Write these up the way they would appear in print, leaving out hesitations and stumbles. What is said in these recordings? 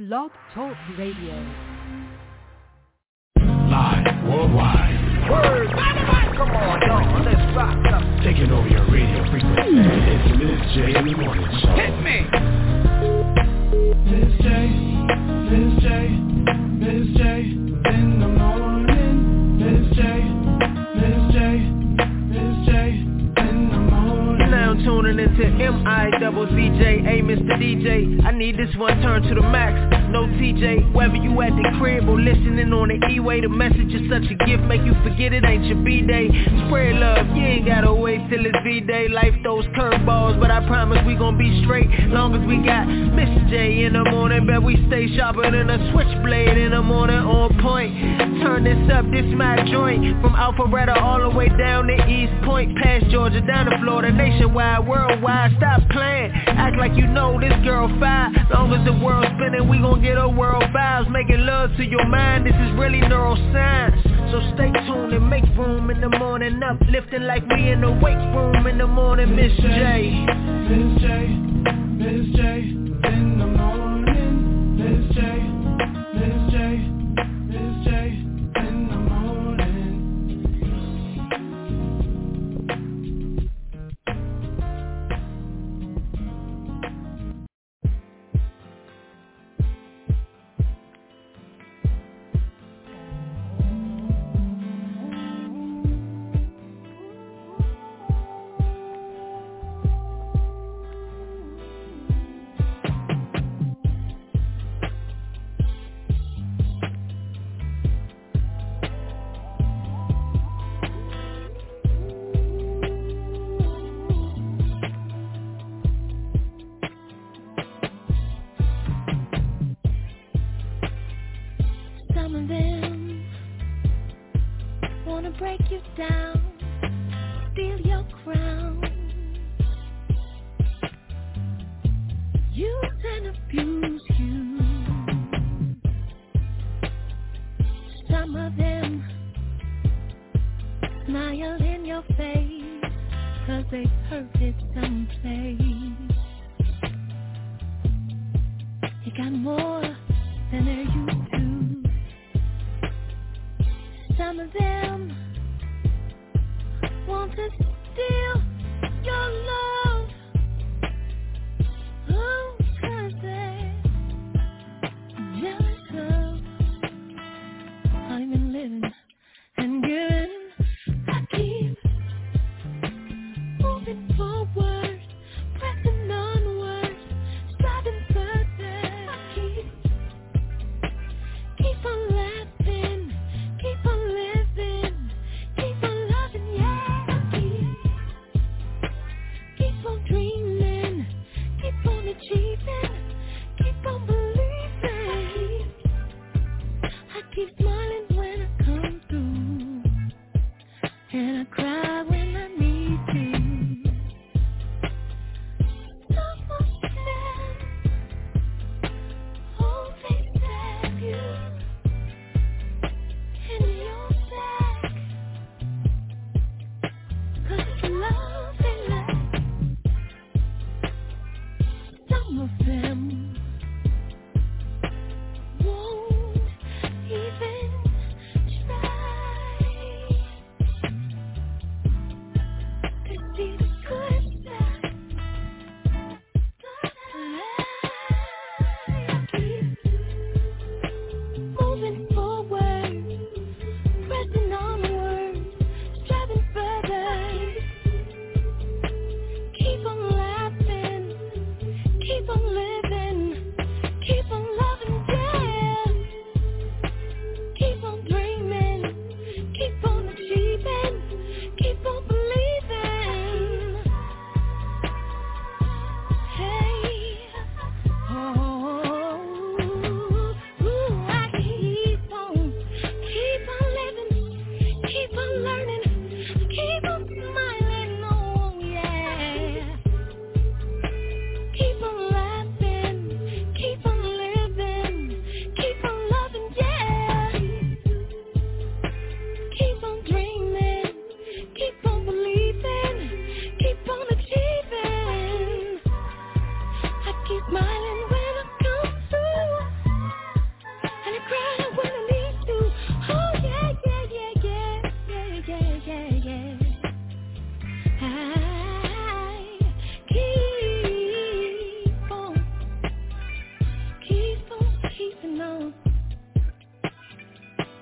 Blog Talk Radio. Live worldwide. Word. Come on, y'all. Let's rock up. Taking over your radio frequency. It's Miss J in the morning show. Hit me. Miss J, Miss J, Miss J in the morning. Miss J, Miss J, Miss J in the morning. Now I'm tuning into M-I-double-Z-J. Hey, Mr. DJ, I need this one turned to the max. No TJ, whether you at the crib or listening on the E-way, the message is such a gift, make you forget it ain't your B-day. Spread love, you ain't gotta wait till it's V-day. Life throws curveballs, but I promise we gon' be straight. Long as we got Miss J in the morning, bet we stay sharper than a switchblade in the morning, on point. Turn this up, this my joint. From Alpharetta all the way down to East Point, past Georgia, down to Florida, nationwide, worldwide. Stop playing, act like you know this girl fine. Long as the world's spinning, we gon' get a world vibes, making love to your mind. This is really neuroscience. So stay tuned and make room in the morning, uplifting like we in the weight room in the morning. Miss J, Miss J, Miss J in the morning. Miss J, Miss J, Miss J in the morning. Some of them wanna break you down, steal your crown, use and abuse you. Some of them smile in your face, 'cause they've heard it someplace. You got more than they're used to. Some of them want to steal your love. Oh, 'cause they're jealous of how you've been living and giving. I keep moving forward, pressing onward, striving further. I keep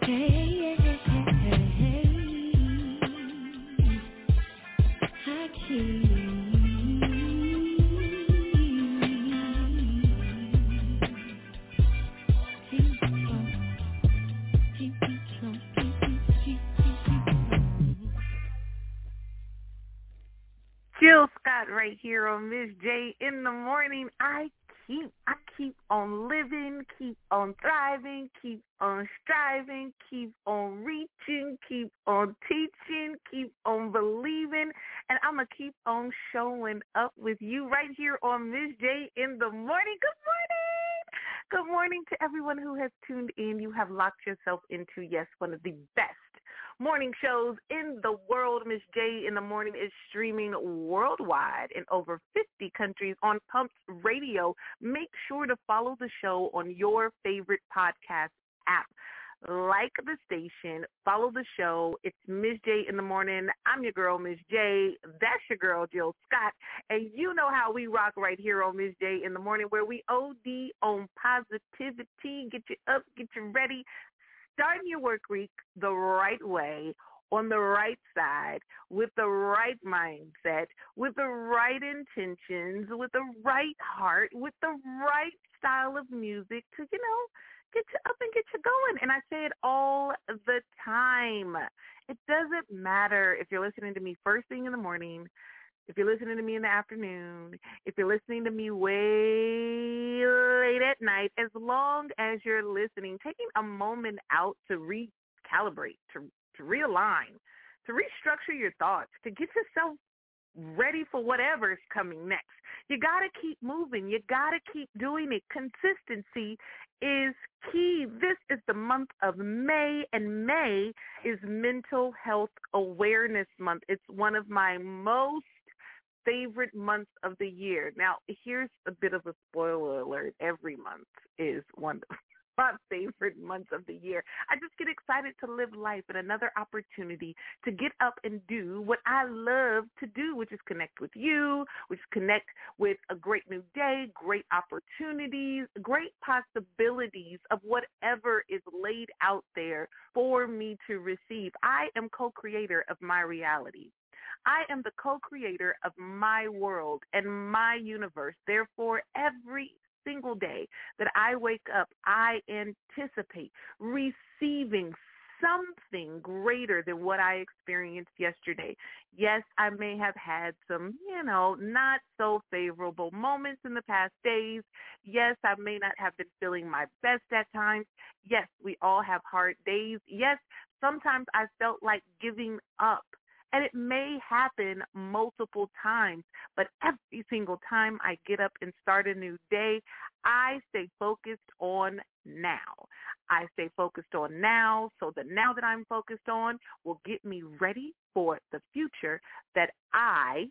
Jill Scott right here on Miss J in the morning. I keep on living, keep on thriving, keep on striving, keep on reaching, keep on teaching, keep on believing, and I'm going to keep on showing up with you right here on Miss J in the morning. Good morning. Good morning to everyone who has tuned in. You have locked yourself into, yes, one of the best morning shows in the world. Miss J in the morning is streaming worldwide in over 50 countries on Pumps Radio. Make sure to follow the show on your favorite podcast app. Like the station, follow the show. It's Miss J in the morning. I'm your girl, Miss J. That's your girl, Jill Scott. And you know how we rock right here on Miss J in the morning, where we OD on positivity. Get you up, get you ready. Starting your work week the right way, on the right side, with the right mindset, with the right intentions, with the right heart, with the right style of music to, get you up and get you going. And I say it all the time. It doesn't matter if you're listening to me first thing in the morning, if you're listening to me in the afternoon, if you're listening to me way late at night, as long as you're listening, taking a moment out to recalibrate, to realign, to restructure your thoughts, to get yourself ready for whatever's coming next. You got to keep moving. You got to keep doing it. Consistency is key. This is the month of May, and May is Mental Health Awareness Month. It's one of my most favorite months of the year. Now, here's a bit of a spoiler alert. Every month is one of my favorite months of the year. I just get excited to live life and another opportunity to get up and do what I love to do, which is connect with you, which is connect with a great new day, great opportunities, great possibilities of whatever is laid out there for me to receive. I am co-creator of my reality. I am the co-creator of my world and my universe. Therefore, every single day that I wake up, I anticipate receiving something greater than what I experienced yesterday. Yes, I may have had some, not so favorable moments in the past days. Yes, I may not have been feeling my best at times. Yes, we all have hard days. Yes, sometimes I felt like giving up. And it may happen multiple times, but every single time I get up and start a new day, I stay focused on now. I stay focused on now, so the now that I'm focused on will get me ready for the future that I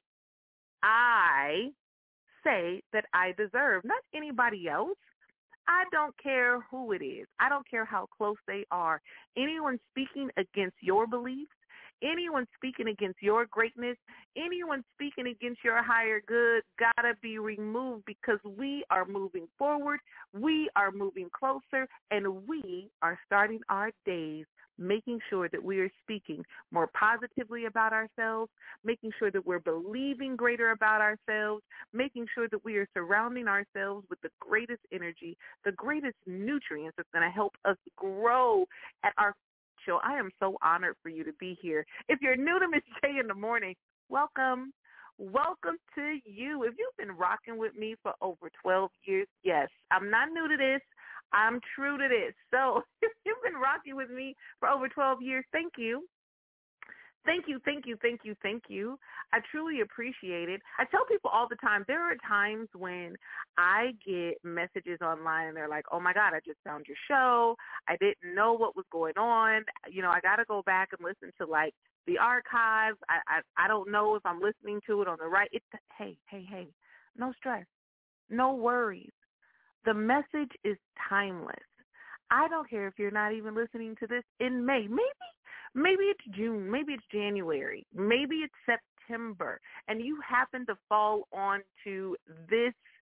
say that I deserve, not anybody else. I don't care who it is. I don't care how close they are. Anyone speaking against your beliefs, anyone speaking against your greatness, anyone speaking against your higher good, gotta be removed, because we are moving forward, we are moving closer, and we are starting our days making sure that we are speaking more positively about ourselves, making sure that we're believing greater about ourselves, making sure that we are surrounding ourselves with the greatest energy, the greatest nutrients that's going to help us grow at our show. I am so honored for you to be here. If you're new to Miss J in the morning, welcome. Welcome to you. If you've been rocking with me for over 12 years, yes, I'm not new to this. I'm true to this. So if you've been rocking with me for over 12 years, thank you. Thank you, thank you, thank you, thank you. I truly appreciate it. I tell people all the time, there are times when I get messages online and they're like, oh, my God, I just found your show. I didn't know what was going on. I got to go back and listen to, the archives. I don't know if I'm listening to it on the right. Hey, no stress, no worries. The message is timeless. I don't care if you're not even listening to this in May. Maybe it's June. Maybe it's January. Maybe it's September. And you happen to fall onto this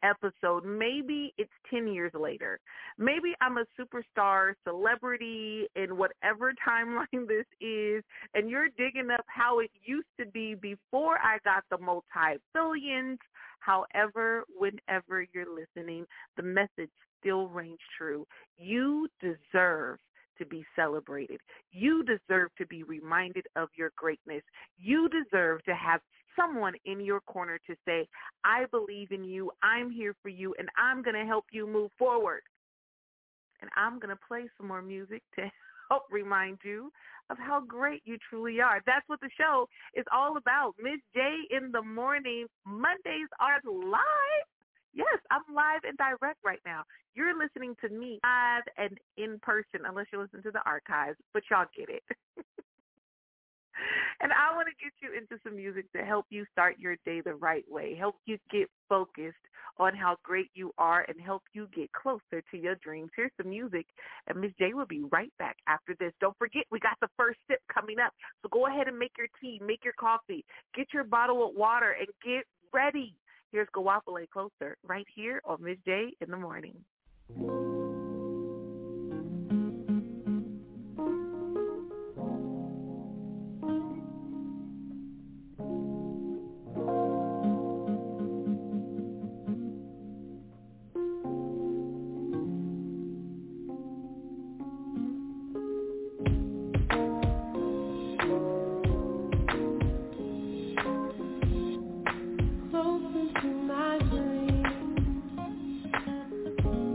episode. Maybe it's 10 years later. Maybe I'm a superstar celebrity in whatever timeline this is, and you're digging up how it used to be before I got the multi-billions. However, whenever you're listening, the message still reigns true. You deserve to be celebrated. You deserve to be reminded of your greatness. You deserve to have someone in your corner to say, I believe in you, I'm here for you, and I'm going to help you move forward. And I'm going to play some more music to help remind you of how great you truly are. That's what the show is all about. Miss J in the morning. Mondays are live. Yes, I'm live and direct right now. You're listening to me live and in person, unless you listen to the archives, but y'all get it. And I want to get you into some music to help you start your day the right way, help you get focused on how great you are, and help you get closer to your dreams. Here's some music, and Miss J will be right back after this. Don't forget, we got the first sip coming up, so go ahead and make your tea, make your coffee, get your bottle of water, and get ready. Here's Goapele Closer right here on Miss J in the morning. Close into my dreams.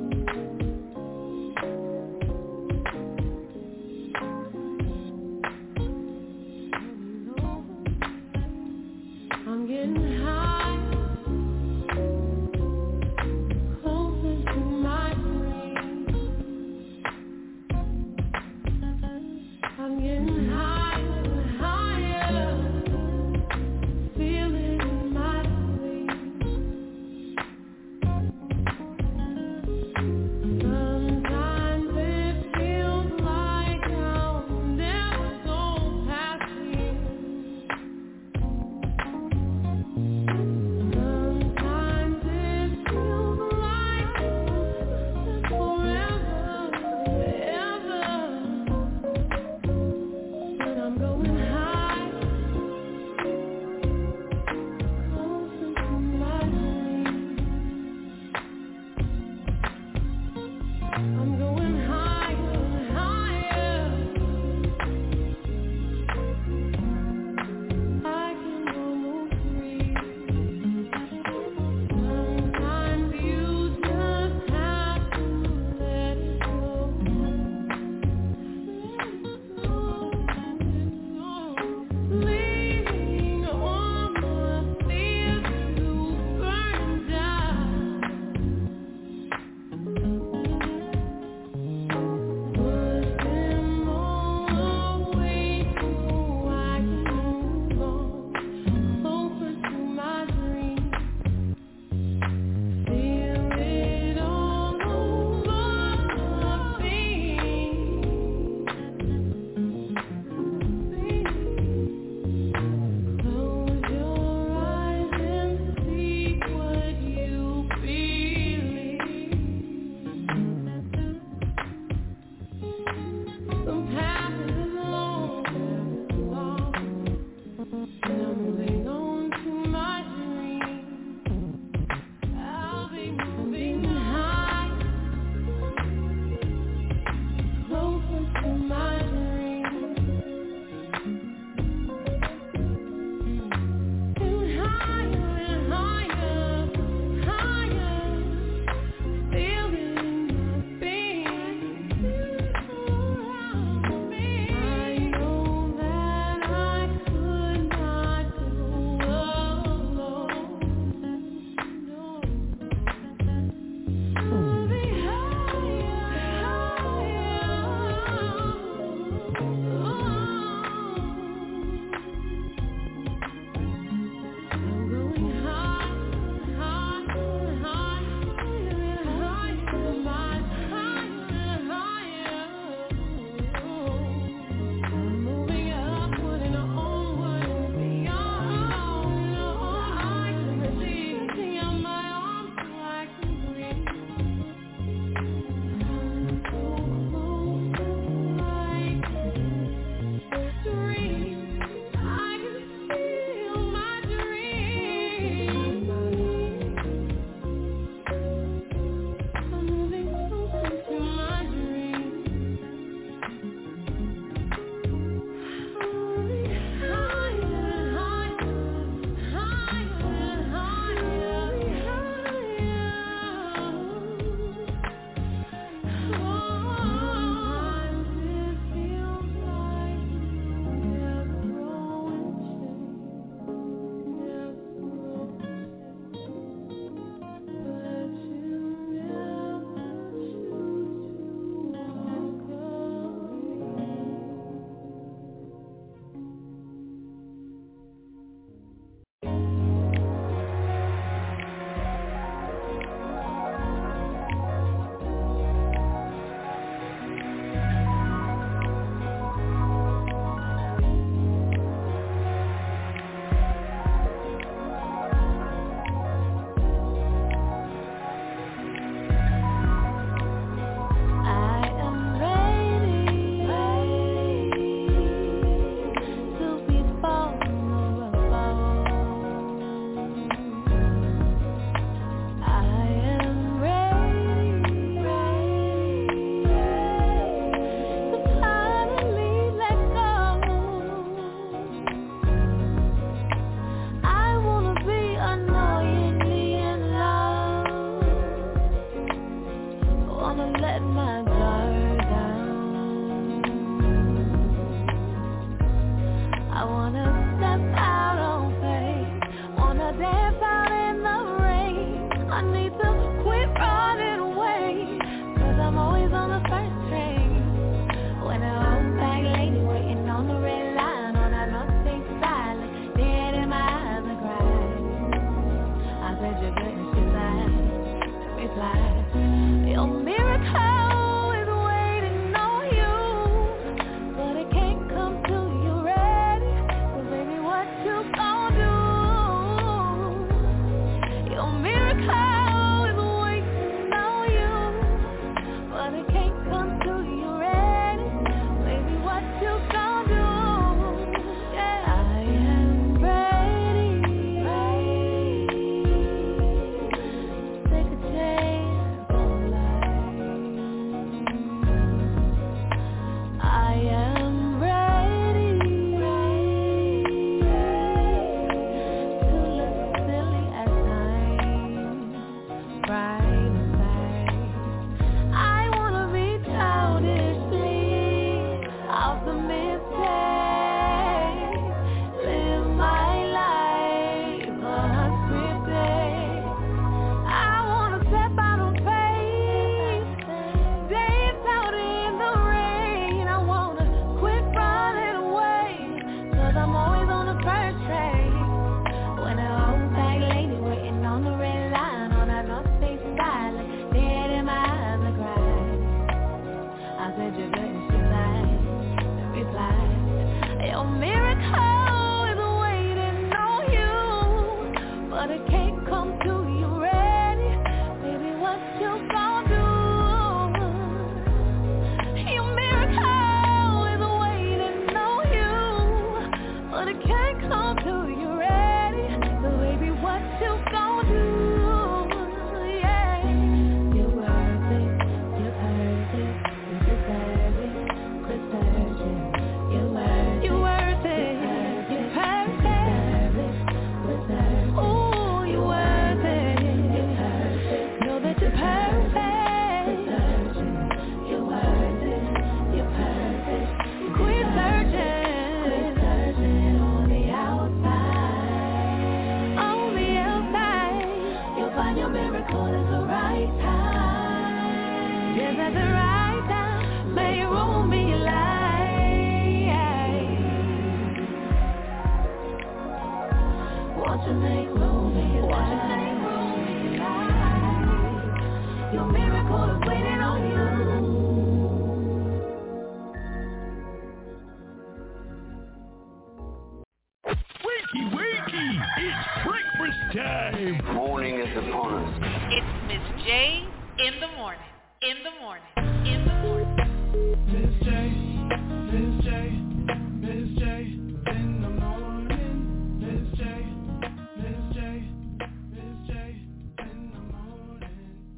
J in the morning. In the morning. In the morning. Miss J, Miss J, Miss J in the morning. Miss J, Miss J, Miss J in the morning.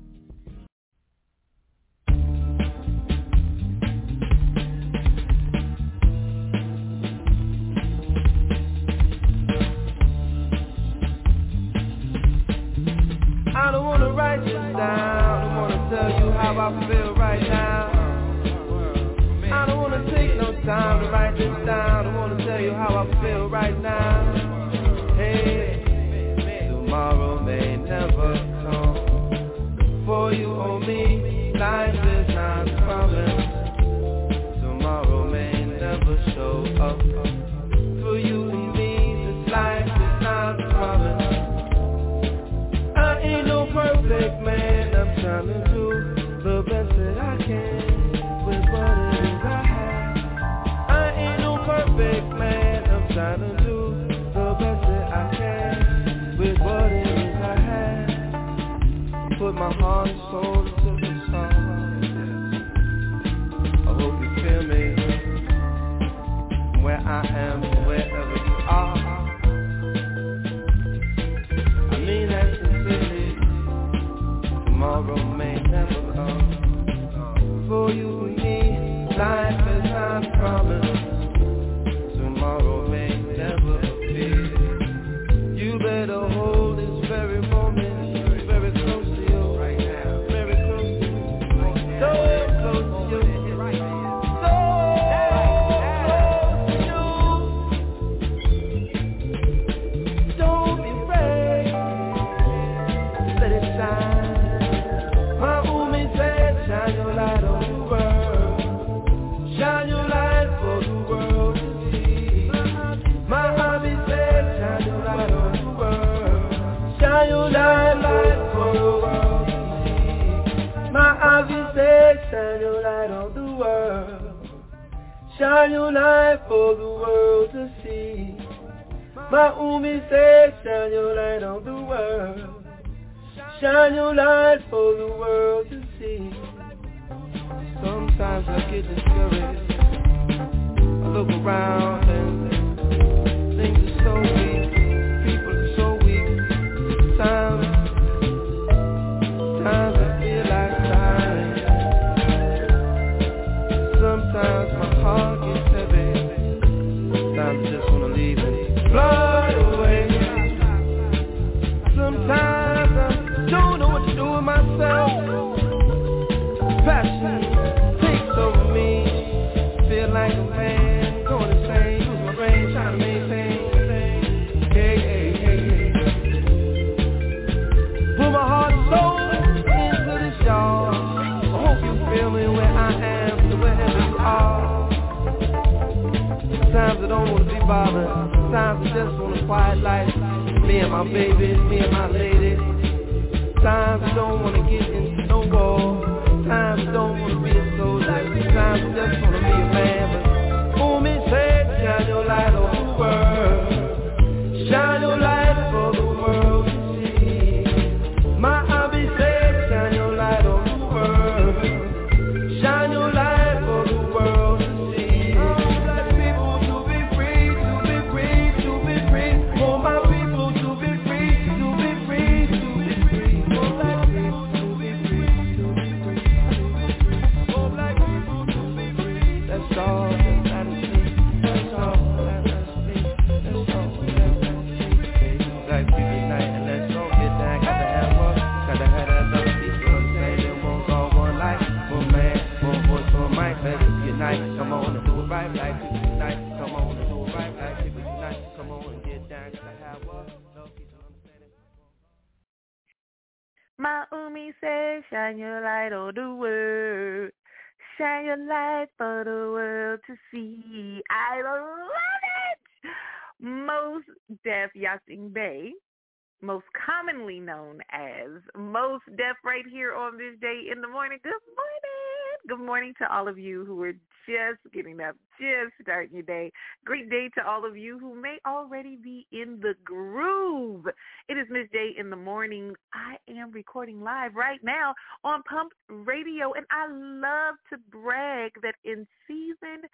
I don't wanna write this down, I wanna tell you how I feel right now. I don't wanna take no time to write this down, I wanna tell you how I feel right now. Hey, tomorrow may never come. For you or me, life is not promised. Tomorrow may never show up. For you and me, this life is not promised. I ain't no perfect man, I'm trying to do the best that I can with what it is I have. I ain't no perfect man, I'm trying to do the best that I can with what it is I have. Put my heart and soul into this song. I hope you feel me where I am, wherever you are. I mean that sincerely. Tomorrow may never come. For you and me, life is not promised. Tomorrow may never appear. You better hold this very moment very close to you right now. Very close to you. So close to you. So close to you. Don't be afraid. Let it shine. My Umi said, shine your light on the world. Shine your light for the world to see. My hubby said, shine your light on the world. Shine your light for the world to see. My hubby said, shine your light on the world. Shine your light for the world to see. My Umi said, shine your light on the world. Shine your light for the world to see. Sometimes I get discouraged. I look around and things are so weak. People are so weak. Times I feel like dying. Sometimes my heart gets heavy. Sometimes I just wanna leave and fly away. Sometimes I don't know what to do with myself. Passion takes over me. Feel like a man going insane. Lose my brain trying to maintain. Hey, hey, hey, hey. Put my heart and soul into this y'all. I hope you feel me where I am, so wherever you are. Sometimes I don't want to be bothered. Sometimes I just want a quiet life. Me and my baby, me and my lady. Times I don't wanna get into no war. Times I don't wanna be a soldier. Times I just wanna be a man. But Umi said, shine your light on the world. Shine your light for the world to see. My hubby said, shine your light on the world. Shine your light for the world to see. All black people to be free, to be free, to be free. For my people to be free, to be free, to be free. For black people to be free, to be free, to be free. For black people to be free. That's all that matters to me. That's all that matters to me. That's all that matters to me. Black people unite and let's all get down. Gotta have one, gotta have that other people on the same. It won't go one life, one man, one voice, one mic. Let's unite. Come on and do it right. Black people unite. Come on and do it right. Black people unite. Come on and get down. Gotta have one. No people understand it. My Umi says, shine your light on the world. Shine your light for the world to see. I love it. Mos Def Yasin Bey, most commonly known as Mos Def, right here on this day in the morning. Good morning. Good morning to all of you who are just getting up, just starting your day. Great day to all of you who may already be in the groove. It is Miss J in the morning. I am recording live right now on Pump Radio, and I love to brag that in season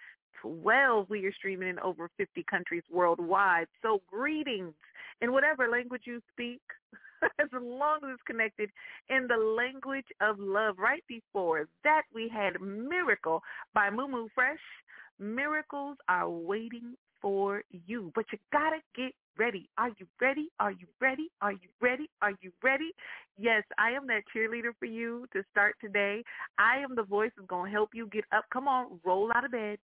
12, we are streaming in over 50 countries worldwide. So greetings in whatever language you speak, as long as it's connected in the language of love. Right before that, we had Miracle by Mumu Fresh. Miracles are waiting for you, but you got to get ready. Are you ready? Are you ready? Are you ready? Are you ready? Yes, I am that cheerleader for you to start today. I am the voice that's going to help you get up. Come on, roll out of bed.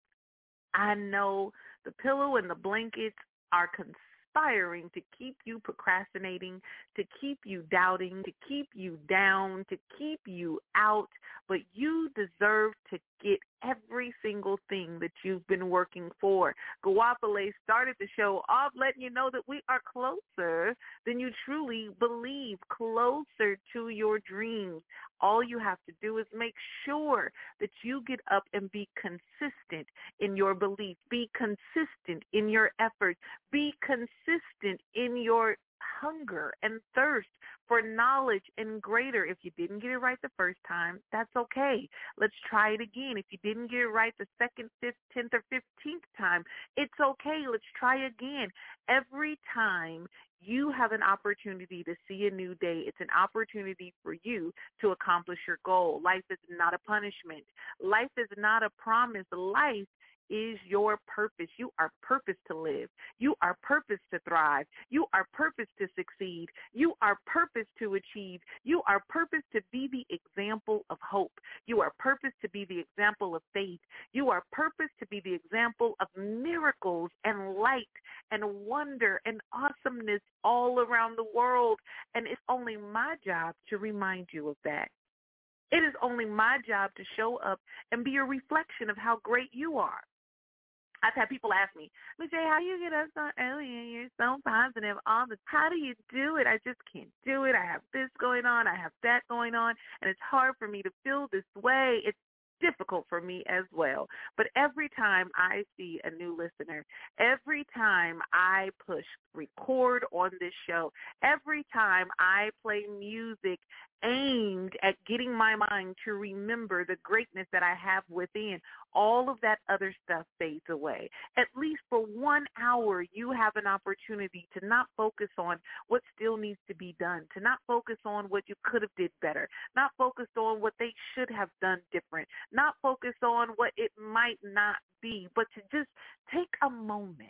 I know the pillow and the blankets are conspiring to keep you procrastinating, to keep you doubting, to keep you down, to keep you out, but you deserve to get every single thing that you've been working for. Guapale started the show off letting you know that we are closer than you truly believe, closer to your dreams. All you have to do is make sure that you get up and be consistent in your belief, be consistent in your efforts, be consistent in your hunger and thirst for knowledge and greater. If you didn't get it right the first time, that's okay. Let's try it again. If you didn't get it right the second, 5th, 10th, or 15th time, it's okay. Let's try again. Every time you have an opportunity to see a new day, it's an opportunity for you to accomplish your goal. Life is not a punishment. Life is not a promise. Life is your purpose. You are purposed to live. You are purposed to thrive. You are purposed to succeed. You are purposed to achieve. You are purposed to be the example of hope. You are purposed to be the example of faith. You are purposed to be the example of miracles and light and wonder and awesomeness all around the world. And it's only my job to remind you of that. It is only my job to show up and be a reflection of how great you are. I've had people ask me, Ms. J, how you get up so early and you're so positive all the time? How do you do it? I just can't do it. I have this going on. I have that going on. And it's hard for me to feel this way. It's difficult for me as well. But every time I see a new listener, every time I push record on this show, every time I play music aimed at getting my mind to remember the greatness that I have within, all of that other stuff fades away. At least for 1 hour, you have an opportunity to not focus on what still needs to be done, to not focus on what you could have did better, not focus on what they should have done different, not focus on what it might not be, but to just take a moment,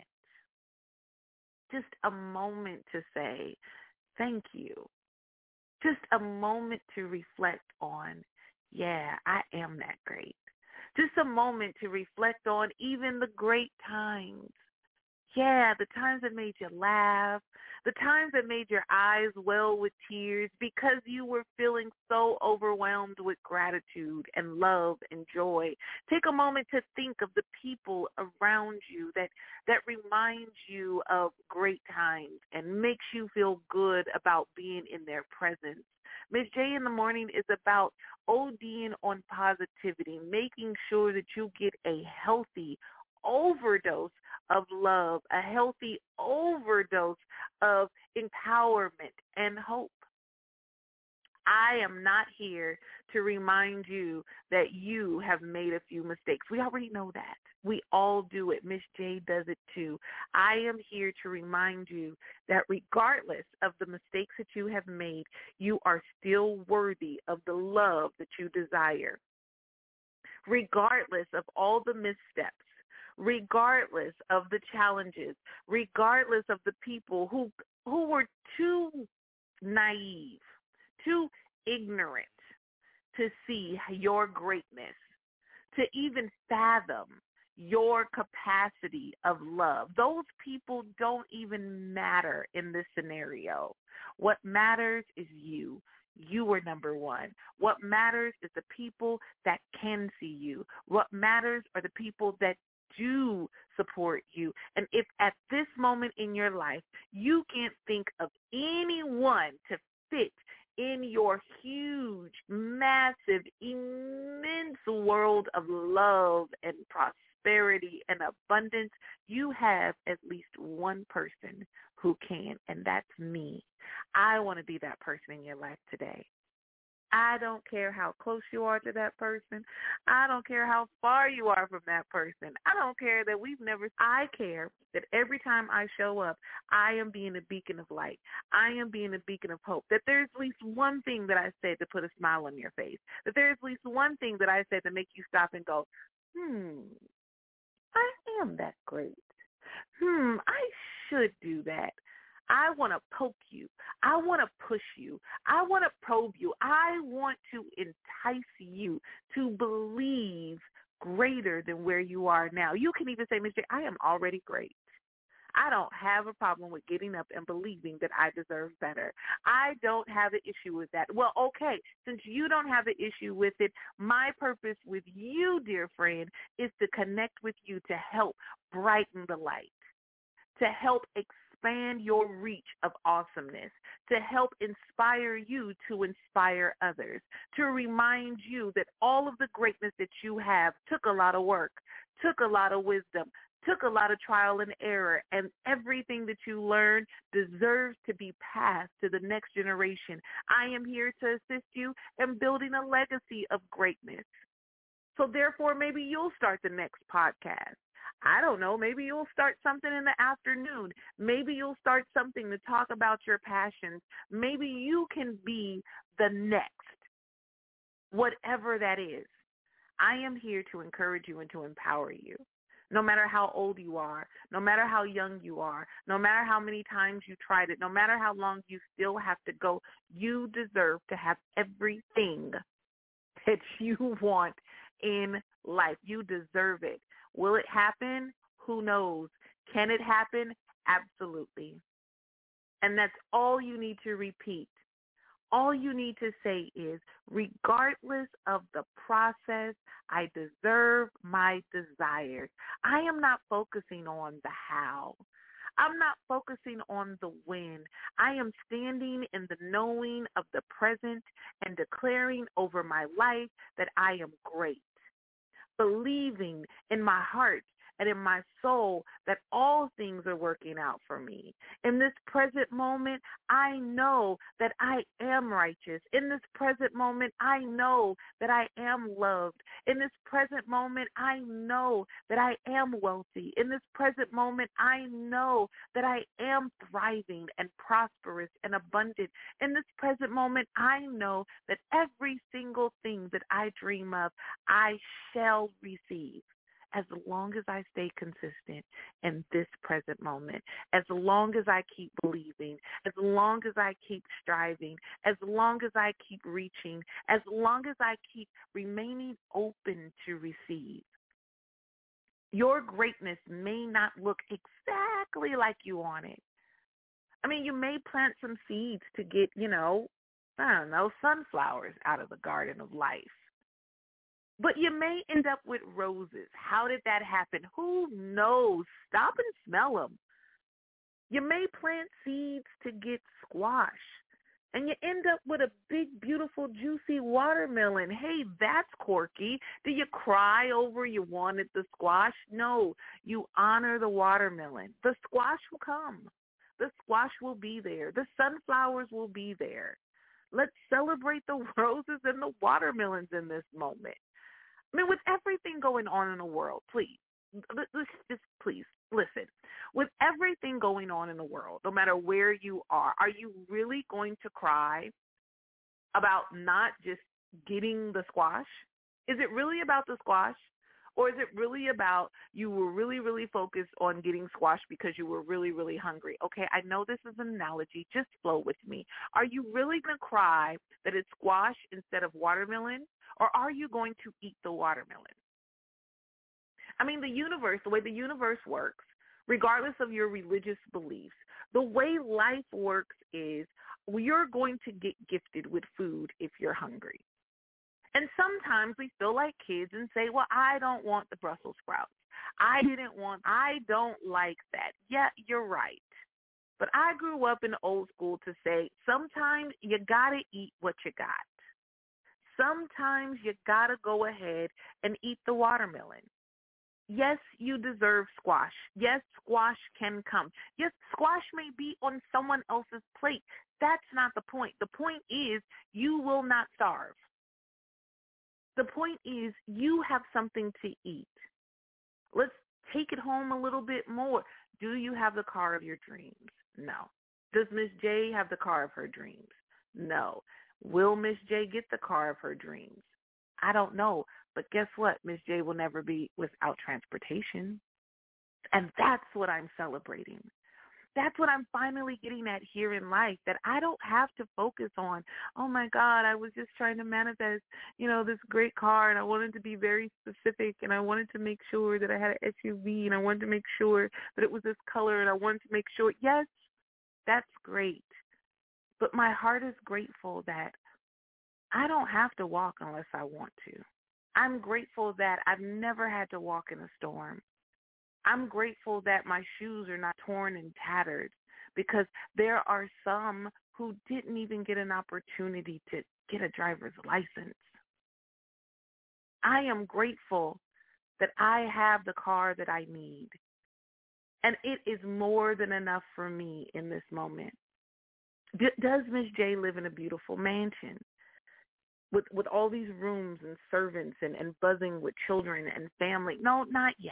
just a moment to say thank you. Just a moment to reflect on, yeah, I am that great. Just a moment to reflect on even the great times. Yeah, the times that made you laugh, the times that made your eyes well with tears because you were feeling so overwhelmed with gratitude and love and joy. Take a moment to think of the people around you that reminds you of great times and makes you feel good about being in their presence. Ms. J in the morning is about ODing on positivity, making sure that you get a healthy overdose of love, a healthy overdose of empowerment and hope. I am not here to remind you that you have made a few mistakes. We already know that. We all do it. Miss J does it too. I am here to remind you that regardless of the mistakes that you have made, you are still worthy of the love that you desire. Regardless of all the missteps, regardless of the challenges, regardless of the people who were too naive, too ignorant to see your greatness, to even fathom your capacity of love. Those people don't even matter in this scenario. What matters is you. You are number one. What matters is the people that can see you. What matters are the people that do support you. And if at this moment in your life you can't think of anyone to fit in your huge, massive, immense world of love and prosperity and abundance, you have at least one person who can, and that's me. I want to be that person in your life today. I don't care how close you are to that person. I don't care how far you are from that person. I don't care that I care that every time I show up, I am being a beacon of light. I am being a beacon of hope. That there's at least one thing that I said to put a smile on your face. That there's at least one thing that I said to make you stop and go, I am that great. I should do that. I want to poke you. I want to push you. I want to probe you. I want to entice you to believe greater than where you are now. You can even say, Ms. J, I am already great. I don't have a problem with getting up and believing that I deserve better. I don't have an issue with that. Well, okay, since you don't have an issue with it, my purpose with you, dear friend, is to connect with you to help brighten the light, to help expand your reach of awesomeness, to help inspire you to inspire others, to remind you that all of the greatness that you have took a lot of work, took a lot of wisdom, took a lot of trial and error, and everything that you learned deserves to be passed to the next generation. I am here to assist you in building a legacy of greatness. So therefore, maybe you'll start the next podcast. I don't know, maybe you'll start something in the afternoon. Maybe you'll start something to talk about your passions. Maybe you can be the next, whatever that is. I am here to encourage you and to empower you. No matter how old you are, no matter how young you are, no matter how many times you tried it, no matter how long you still have to go, you deserve to have everything that you want in life. You deserve it. Will it happen? Who knows? Can it happen? Absolutely. And that's all you need to repeat. All you need to say is, regardless of the process, I deserve my desires. I am not focusing on the how. I'm not focusing on the when. I am standing in the knowing of the present and declaring over my life that I am great. Believing in my heart and in my soul that all things are working out for me. In this present moment, I know that I am righteous. In this present moment, I know that I am loved. In this present moment, I know that I am wealthy. In this present moment, I know that I am thriving and prosperous and abundant. In this present moment, I know that every single thing that I dream of, I shall receive. As long as I stay consistent in this present moment, as long as I keep believing, as long as I keep striving, as long as I keep reaching, as long as I keep remaining open to receive. Your greatness may not look exactly like you want it. I mean, you may plant some seeds to get, sunflowers out of the garden of life. But you may end up with roses. How did that happen? Who knows? Stop and smell them. You may plant seeds to get squash, and you end up with a big, beautiful, juicy watermelon. Hey, that's quirky. Do you cry over you wanted the squash? No, you honor the watermelon. The squash will come. The squash will be there. The sunflowers will be there. Let's celebrate the roses and the watermelons in this moment. I mean, with everything going on in the world, please listen. With everything going on in the world, no matter where you are you really going to cry about not just getting the squash? Is it really about the squash? Or is it really about you were really, really focused on getting squash because you were really, really hungry? Okay, I know this is an analogy. Just flow with me. Are you really going to cry that it's squash instead of watermelon? Or are you going to eat the watermelon? I mean, the way the universe works, regardless of your religious beliefs, the way life works is you're going to get gifted with food if you're hungry. And sometimes we feel like kids and say, well, I don't want the Brussels sprouts. I don't like that. Yeah, you're right. But I grew up in old school to say sometimes you got to eat what you got. Sometimes you got to go ahead and eat the watermelon. Yes, you deserve squash. Yes, squash can come. Yes, squash may be on someone else's plate. That's not the point. The point is you will not starve. The point is you have something to eat. Let's take it home a little bit more. Do you have the car of your dreams? No. Does Miss J have the car of her dreams? No. Will Miss J get the car of her dreams? I don't know. But guess what? Miss J will never be without transportation. And that's what I'm celebrating. That's what I'm finally getting at here in life, that I don't have to focus on, oh, my God, I was just trying to manifest, this great car, and I wanted to be very specific, and I wanted to make sure that I had an SUV, and I wanted to make sure that it was this color, and I wanted to make sure, yes, that's great. But my heart is grateful that I don't have to walk unless I want to. I'm grateful that I've never had to walk in a storm. I'm grateful that my shoes are not torn and tattered, because there are some who didn't even get an opportunity to get a driver's license. I am grateful that I have the car that I need, and it is more than enough for me in this moment. Does Miss J live in a beautiful mansion with all these rooms and servants and buzzing with children and family? No, not yet.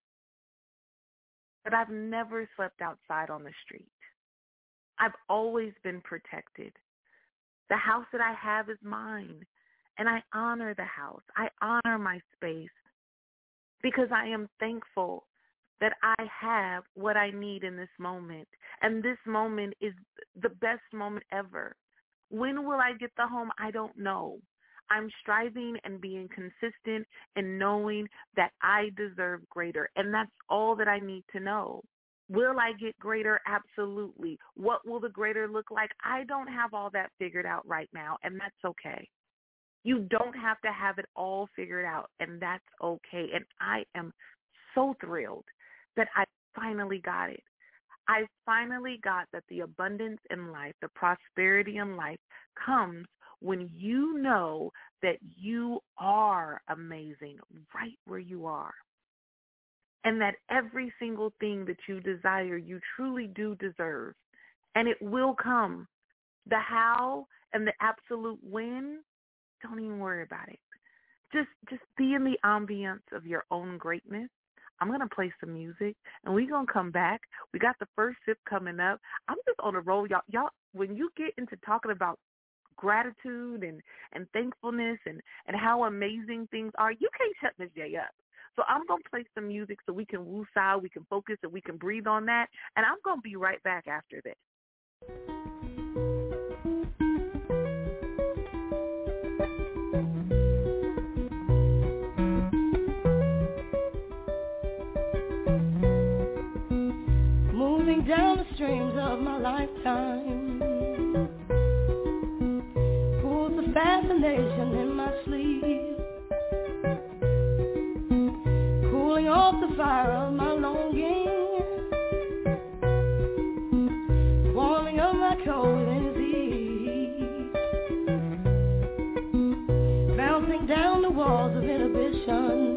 But I've never slept outside on the street. I've always been protected. The house that I have is mine, and I honor the house. I honor my space because I am thankful that I have what I need in this moment. And this moment is the best moment ever. When will I get the home? I don't know. I'm striving and being consistent and knowing that I deserve greater. And that's all that I need to know. Will I get greater? Absolutely. What will the greater look like? I don't have all that figured out right now, and that's okay. You don't have to have it all figured out, and that's okay. And I am so thrilled that I finally got it. I finally got that the abundance in life, the prosperity in life comes when you know that you are amazing right where you are, and that every single thing that you desire, you truly do deserve, and it will come. The how and the absolute when, don't even worry about it. Just be in the ambience of your own greatness. I'm going to play some music, and we're going to come back. We got the first sip coming up. I'm just on a roll. Y'all, when you get into talking about gratitude and thankfulness and how amazing things are, you can't shut Miss J up. So I'm going to play some music so we can woo-saw, we can focus, and we can breathe on that. And I'm going to be right back after this. Moving down the streams of my lifetime, pulls the fascination in my sleep, cooling off the fire of my longing, warming up my cold and deep, bouncing down the walls of inhibition,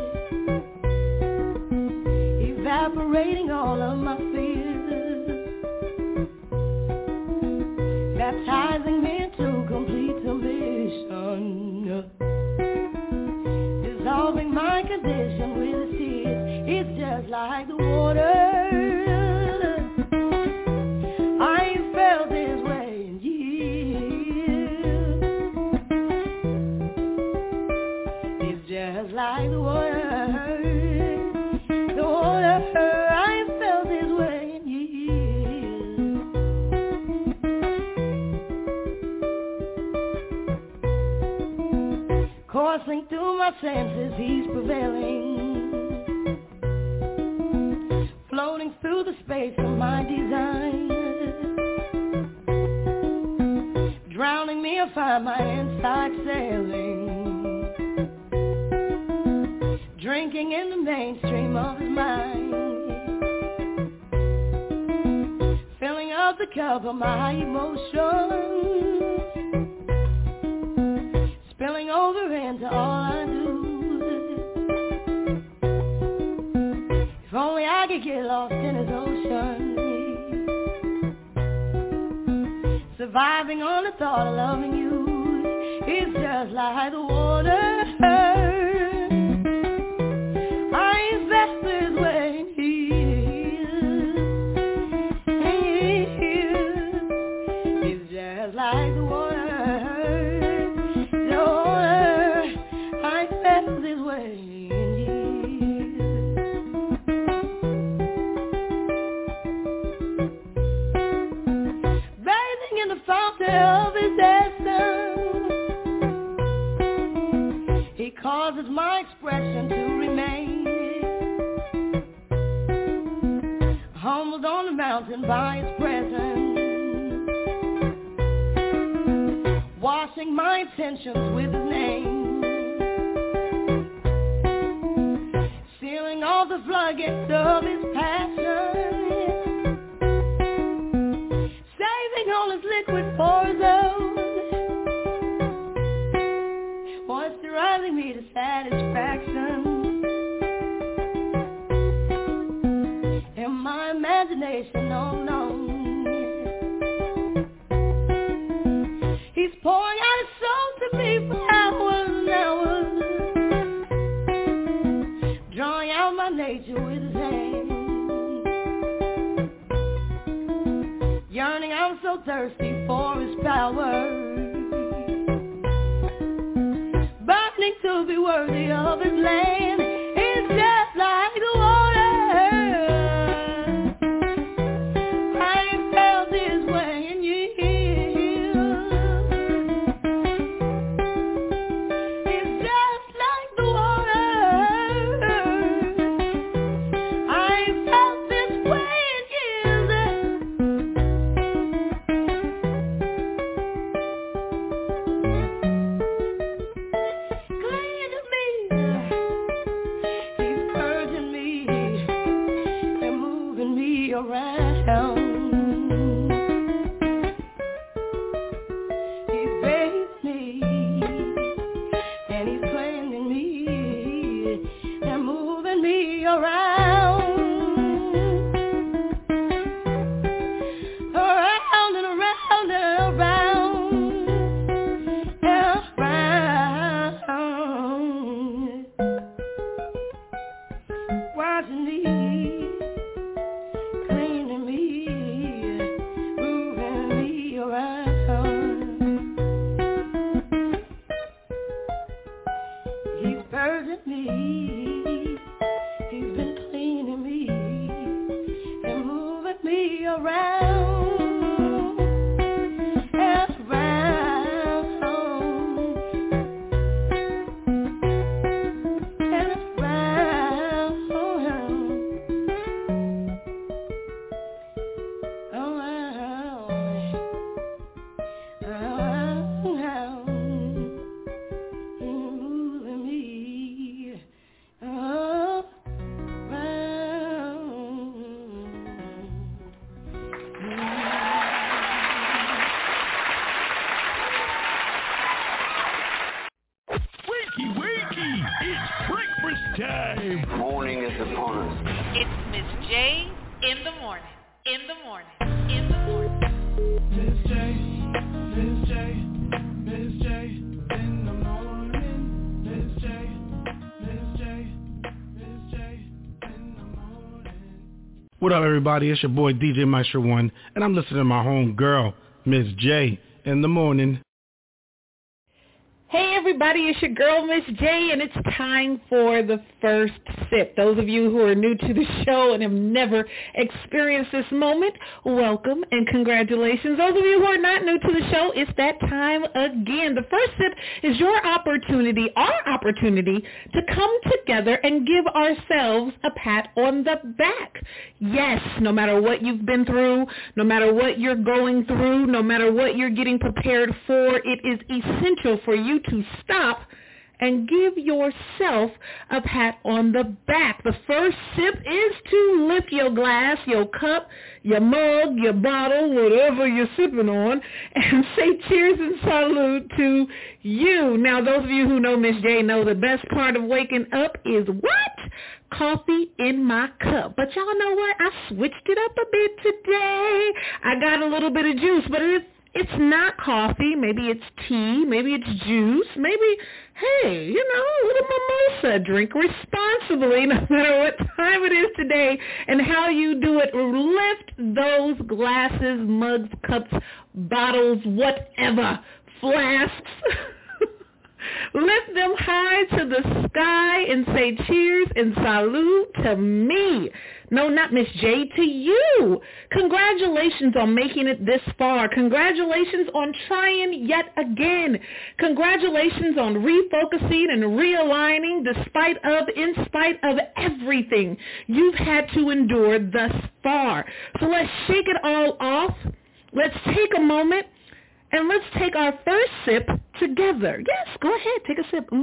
evaporating all of my fears, baptizing me into complete submission, dissolving my condition with the tears. It's just like the water. I ain't felt this way in years. It's just like the water. Coursing through my senses, he's prevailing, floating through the space of my design, drowning me, I find my inside sailing, drinking in the mainstream of his mind, feeling the cup of my emotions, spilling over into all I do. If only I could get lost in his ocean, surviving on the thought of loving you is just like the water. I ain't felt this way it's just like the water. The water, I ain't felt this way in years. Bathing in the fountain of his essence, he causes my expression to remain. Humbled on the mountain by his presence, washing my intentions with his name, sealing all the floodgates of his passion, saving all his liquid for his own, moisturizing me to satisfaction. In my imagination, oh no, he's pouring out his soul to me for hours and hours, drawing out my nature with his hand, yearning, I'm so thirsty for his power, burning to be worthy of his land. It's just like the water. What up, everybody? It's your boy DJ Maestro One, and I'm listening to my home girl, Miss J, in the morning. Hey everybody, it's your girl Miss J, and it's time for the first sip. Those of you who are new to the show and have never experienced this moment, welcome and congratulations. Those of you who are not new to the show, it's that time again. The first sip is your opportunity, our opportunity, to come together and give ourselves a pat on the back. Yes, no matter what you've been through, no matter what you're going through, no matter what you're getting prepared for, it is essential for you to stop and give yourself a pat on the back. The first sip is to lift your glass, your cup, your mug, your bottle, whatever you're sipping on, and say cheers and salute to you. Now, those of you who know Miss J know the best part of waking up is what? Coffee in my cup. But y'all know what? I switched it up a bit today. I got a little bit of juice, but it's not coffee. Maybe it's tea. Maybe it's juice. Maybe, hey, you know, a little mimosa. Drink responsibly no matter what time it is today and how you do it. Lift those glasses, mugs, cups, bottles, whatever, flasks. Lift them high to the sky and say cheers and salute to me. No, not Miss J, to you. Congratulations on making it this far. Congratulations on trying yet again. Congratulations on refocusing and realigning in spite of everything you've had to endure thus far. So let's shake it all off. Let's take a moment and let's take our first sip together. Yes, go ahead. Take a sip.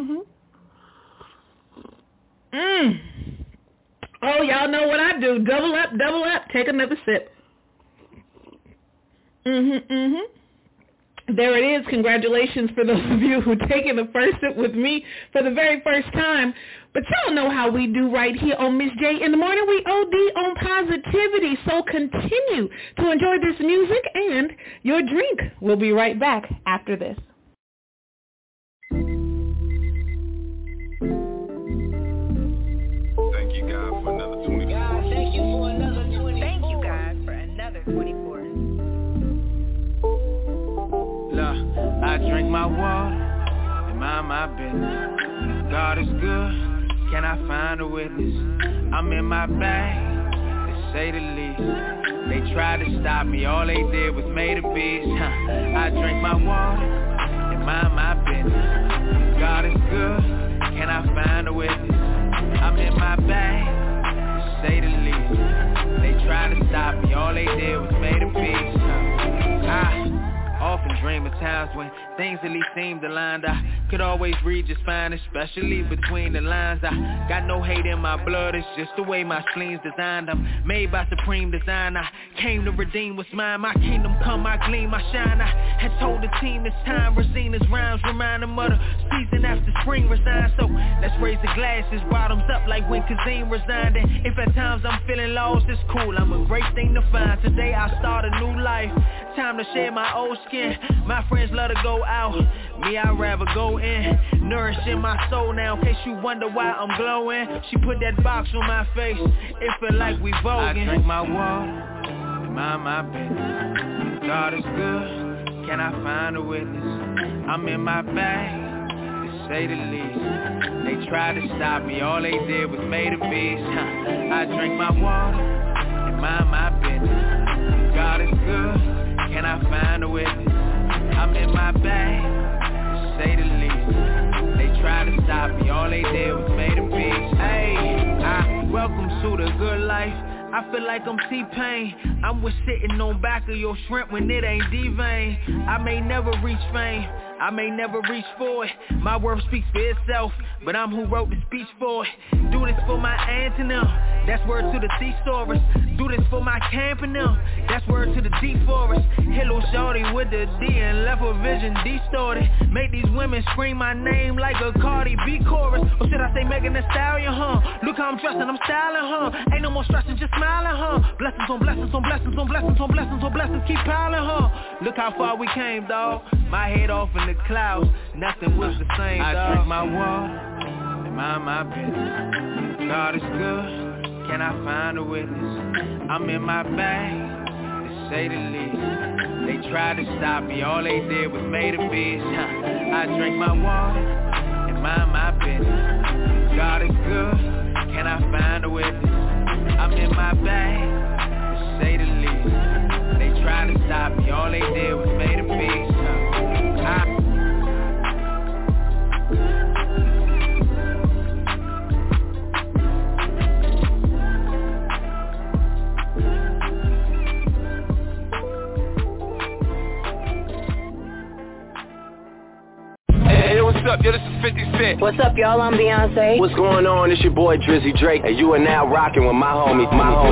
Oh, y'all know what I do. Double up. Take another sip. There it is. Congratulations for those of you who are taking the first sip with me for the very first time. But y'all know how we do right here on Miss J in the morning. We OD on positivity. So continue to enjoy this music and your drink. We'll be right back after this. Thank you, God, for another 24. God, thank you for another 24. Thank you, God, for another 24. Look, I drink my water and mind my business. God is good. Can I find a witness? I'm in my bag, to say the least. They tried to stop me, all they did was made a beast. I drink my water and mind my business. God is good. Can I find a witness? I'm in my bag, to say the least. They tried to stop me, all they did was made a beast. I often dream of times when things at least seemed aligned. I could always read just fine, especially between the lines. I got no hate in my blood, it's just the way my spleen's designed. I'm made by supreme design. I came to redeem what's mine. My kingdom come, I gleam, I shine. I had told the team it's time. Rosina's rhymes remind them of the season after spring resigned. So let's raise the glasses, bottoms up like when Kazim resigned. And if at times I'm feeling lost, it's cool, I'm a great thing to find. Today I start a new life, time to shed my old skin. My friends love to go out, me I'd rather go in. Nourishing my soul now, in case you wonder why I'm glowing. She put that box on my face, it feel like we voguing. I drink my water, and mind my business. God is good, can I find a witness? I'm in my bag, to say the least. They tried to stop me, all they did was made a beast. I drink my water, and mind my business. God is good, can I find a witness? I'm in my bag, to say the least. They tried to stop me, all they did was made a beast. Hey, welcome to the good life. I feel like I'm T-Pain. I'm with sitting on back of your shrimp when it ain't D-Vein. I may never reach fame, I may never reach for it. My worth speaks for itself, but I'm who wrote the speech for it. Do this for my aunt and them, that's word to the thesaurus. Do this for my camp and them, that's word to the deep forest. Hello shorty with the D and left her vision distorted. Make these women scream my name like a Cardi B chorus. Or should I say Megan Thee Stallion, huh? Look how I'm dressing, I'm styling, huh? Ain't no more stressing, just smiling, huh? Blessings on blessings on blessings on blessings on blessings on blessings keep piling, huh? Look how far we came, dawg. My head off in the clouds, nothing was the same, dawg. I drink my water and mind my business. God is good, can I find a witness? I'm in my bag, to say the least. They tried to stop me, all they did was made a beast. I drink my water and mind my business. God is good, can I find a witness? I'm in my bag, to say the least. They tried to stop me, all they did was made a beast. Hey, what's up? Yo, this is 50 Cent. What's up, y'all? I'm Beyonce. What's going on? It's your boy Drizzy Drake, and you are now rocking with my homie.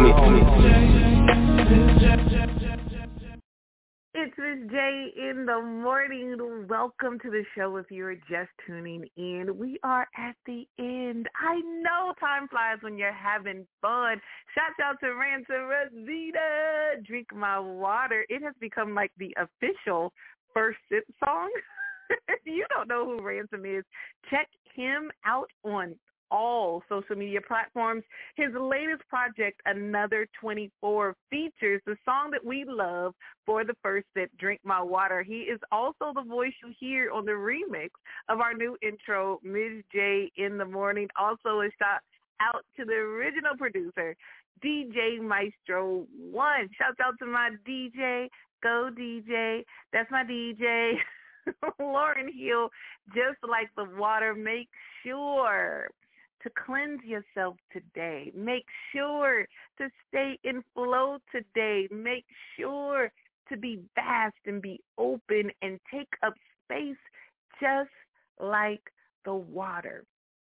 It's Miss J in the morning. Welcome to the show if you're just tuning in. We are at the end. I know time flies when you're having fun. Shouts out to Ransom Rosita. Drink My Water. It has become like the official first sip song. If you don't know who Ransom is, check him out on all social media platforms. His latest project, Another 24, features the song that we love for the first sip, Drink My Water. He is also the voice you hear on the remix of our new intro, Ms. J in the morning. Also a shout out to the original producer, DJ Maestro 1. Shout out to my DJ. Go DJ. That's my DJ. Lauren Hill. Just like the water, make sure to cleanse yourself today. Make sure to stay in flow today. Make sure to be vast and be open and take up space just like the water.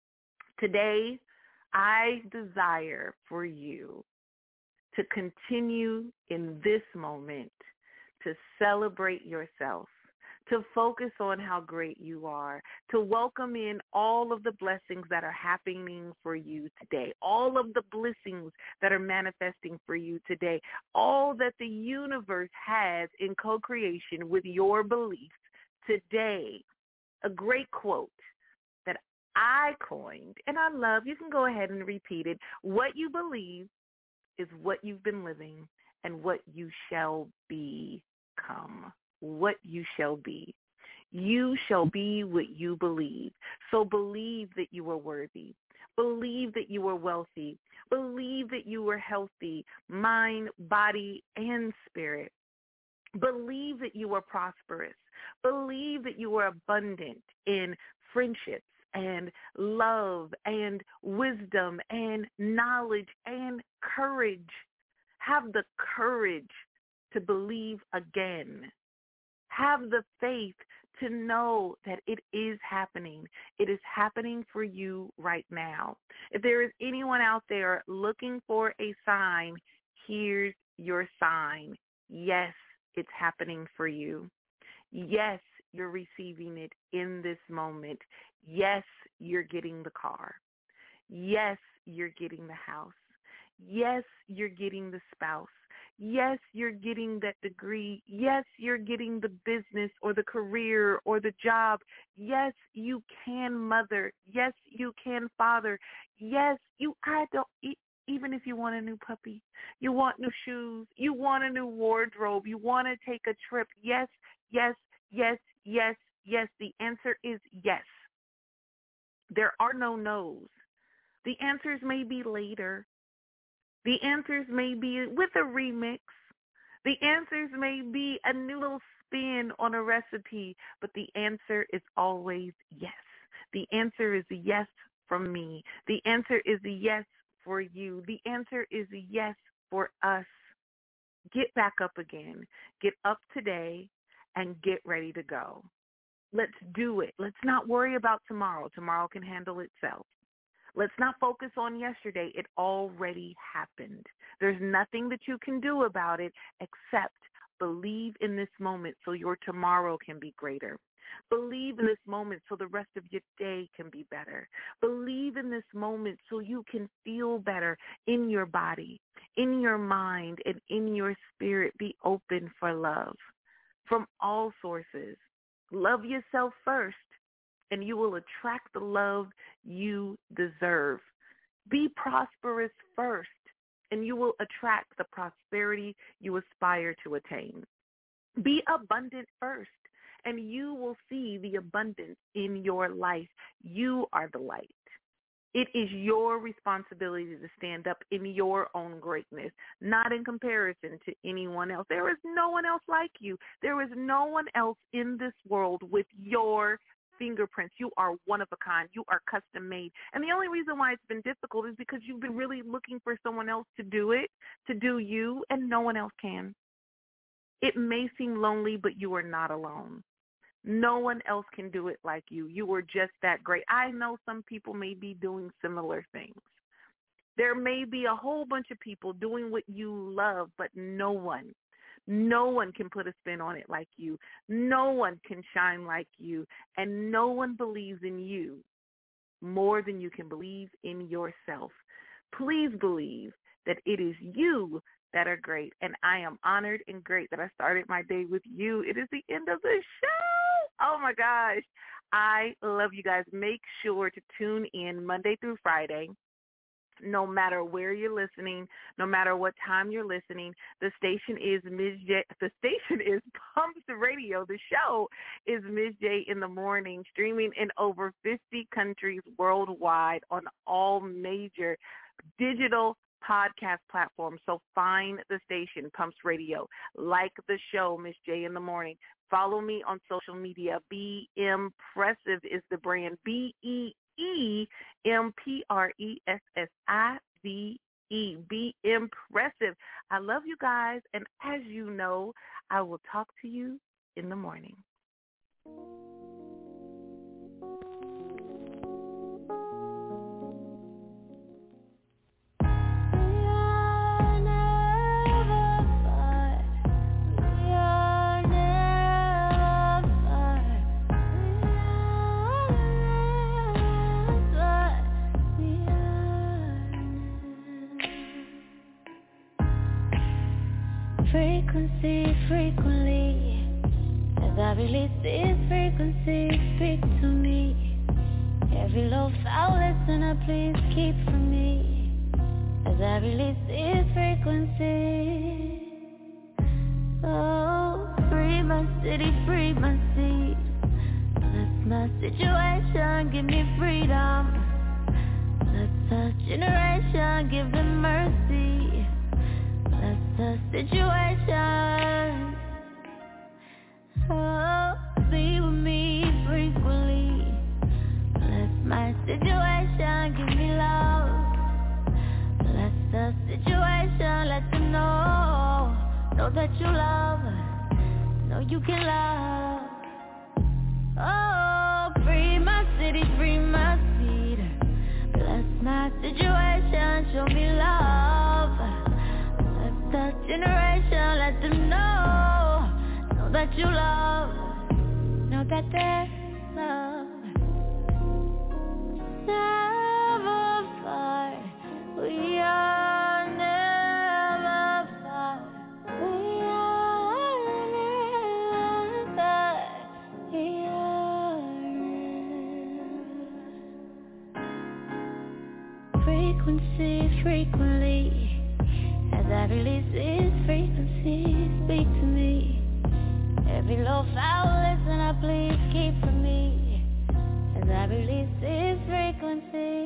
Today, I desire for you to continue in this moment to celebrate yourself, to focus on how great you are, to welcome in all of the blessings that are happening for you today, all of the blessings that are manifesting for you today, all that the universe has in co-creation with your beliefs today. A great quote that I coined, and I love, you can go ahead and repeat it. What you believe is what you've been living and what you shall become. What you shall be. You shall be what you believe. So believe that you are worthy. Believe that you are wealthy. Believe that you are healthy, mind, body, and spirit. Believe that you are prosperous. Believe that you are abundant in friendships and love and wisdom and knowledge and courage. Have the courage to believe again. Have the faith to know that it is happening. It is happening for you right now. If there is anyone out there looking for a sign, here's your sign. Yes, it's happening for you. Yes, you're receiving it in this moment. Yes, you're getting the car. Yes, you're getting the house. Yes, you're getting the spouse. Yes, you're getting that degree. Yes, you're getting the business or the career or the job. Yes, you can mother. Yes, you can father. Yes, even if you want a new puppy, you want new shoes, you want a new wardrobe, you want to take a trip. Yes, yes, yes, yes, yes. The answer is yes. There are no no's. The answers may be later. The answers may be with a remix. The answers may be a new little spin on a recipe, but the answer is always yes. The answer is a yes from me. The answer is a yes for you. The answer is a yes for us. Get back up again. Get up today and get ready to go. Let's do it. Let's not worry about tomorrow. Tomorrow can handle itself. Let's not focus on yesterday. It already happened. There's nothing that you can do about it except believe in this moment so your tomorrow can be greater. Believe in this moment so the rest of your day can be better. Believe in this moment so you can feel better in your body, in your mind, and in your spirit. Be open for love from all sources. Love yourself first, and you will attract the love you deserve. Be prosperous first, and you will attract the prosperity you aspire to attain. Be abundant first, and you will see the abundance in your life. You are the light. It is your responsibility to stand up in your own greatness, not in comparison to anyone else. There is no one else like you. There is no one else in this world with your fingerprints. You are one of a kind. You are custom made. And the only reason why it's been difficult is because you've been really looking for someone else to do it, to do you, and no one else can. It may seem lonely, but you are not alone. No one else can do it like you. You are just that great. I know some people may be doing similar things. There may be a whole bunch of people doing what you love, but no one can put a spin on it like you. No one can shine like you, and no one believes in you more than you can believe in yourself. Please believe that it is you that are great, and I am honored and great that I started my day with you. It is the end of the show. Oh, my gosh. I love you guys. Make sure to tune in Monday through Friday. No matter where you're listening, no matter what time you're listening, the station is Ms. J. The station is Pumps Radio. The show is Ms. J in the Morning, streaming in over 50 countries worldwide on all major digital podcast platforms. So find the station, Pumps Radio. Like the show, Ms. J in the Morning. Follow me on social media. Be Impressive is the brand. BEMPRESSIVE. Be Impressive. I love you guys, and as you know, I will talk to you in the morning. Frequently, as I release this frequency, speak to me. Every low foul listener, please keep from me. As I release this frequency, oh, free my city, free my seed. Bless my situation, give me freedom. Bless the generation, give them mercy. Bless the situation. Oh, be with me frequently. Bless my situation, give me love. Bless the situation, let them know that you love, know you can love. Oh, free my city, free my seed. Bless my situation, show me love. The generation, let them know that you love, know that there's love. Never far, we are never far, we are never far. Frequency, frequently. As I release this frequency, speak to me. Every low foul listener, please keep from me. As I release this frequency,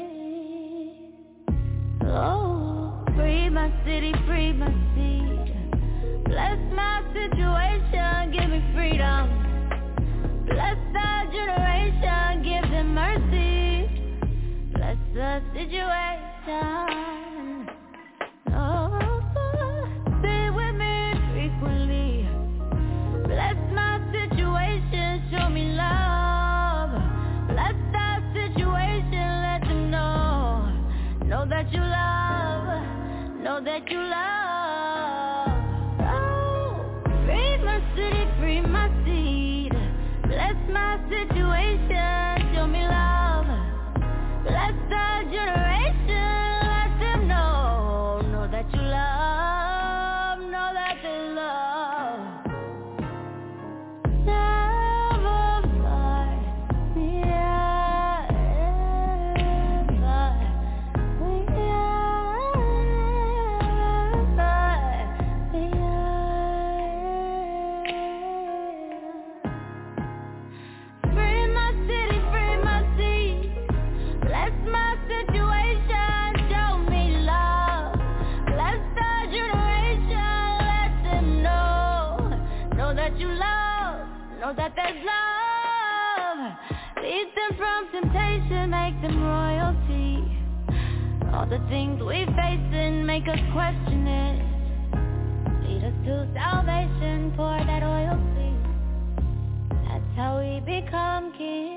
oh, free my city, free my seed. Bless my situation, give me freedom. Bless the generation, give them mercy. Bless the situation. Oh, be with me frequently. Bless my situation, show me love. Bless that situation, let them know that you love, know that you love. Oh, free my city, free my seed. Bless my situation, show me love. Bless the generation, let them know that you love, know that they love. Never far, yeah, far, we are free my city, free my seed. Bless my situation, show me love. Bless the generation, let them know that you love, know that there's love. Lead them from temptation, make them royalty. All the things we face and make us question it. Lead us to salvation, pour that oil, please. That till we become kin.